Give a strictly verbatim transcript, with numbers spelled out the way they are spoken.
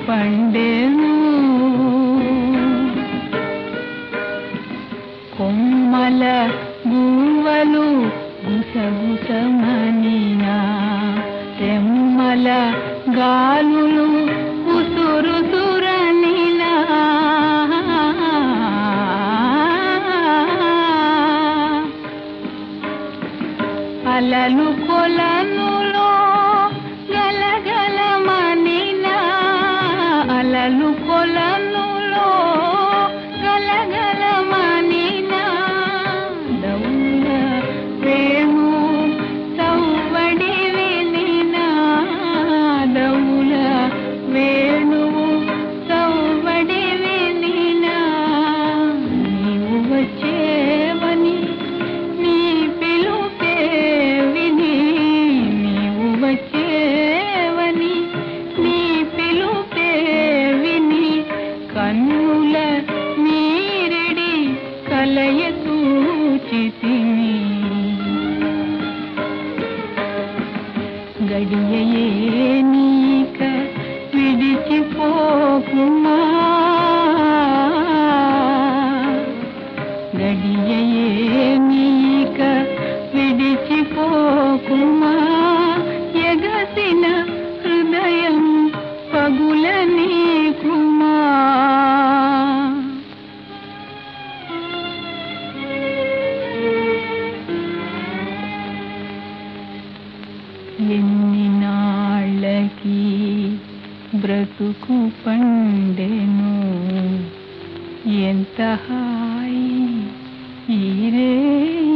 పండెను కొమ్మల గువ్వలు గుసగుసమనినా రెమ్మల గాలులు ఉసురుసురనినా అలలు కొలనులో గలగలమనినా అలలు కొలనులో గలగలమనినా దౌల వేణు సౌవడి వినినా దౌల వేణు సౌవడి వినినా నీవు వచ్చేవని నీ పిలుపే విని నీవు వచ్చేవని నీ పిలుపే విని కన్నుల మీరిడి కలయ సూచితిని గడియయే నీక విడిచిపోకుమా గడియయే నీక విడిచిపోకుమా ఎగసిన హృదయం పగుల నీకుమా ఎన్ని నాళ్ళకి బ్రతుకు పండెను ఎంత హాయి ఈరే